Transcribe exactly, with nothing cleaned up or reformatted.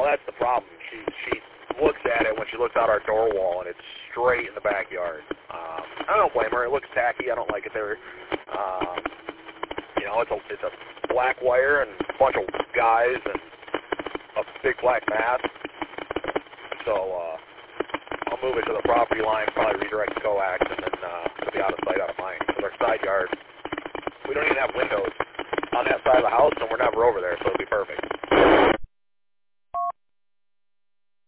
that's the problem. She she looks at it when she looks out our door wall, and it's straight in the backyard. Um, I don't blame her. It looks tacky. I don't like it there. Um, you know, it's a it's a black wire and a bunch of guys and a big black mass. So uh, I'll move it to the property line, probably redirect the coax, and then uh, it'll be out of sight, out of mind. Because our side yard, we don't even have windows on that side of the house, and we're never over there, so it'll be perfect.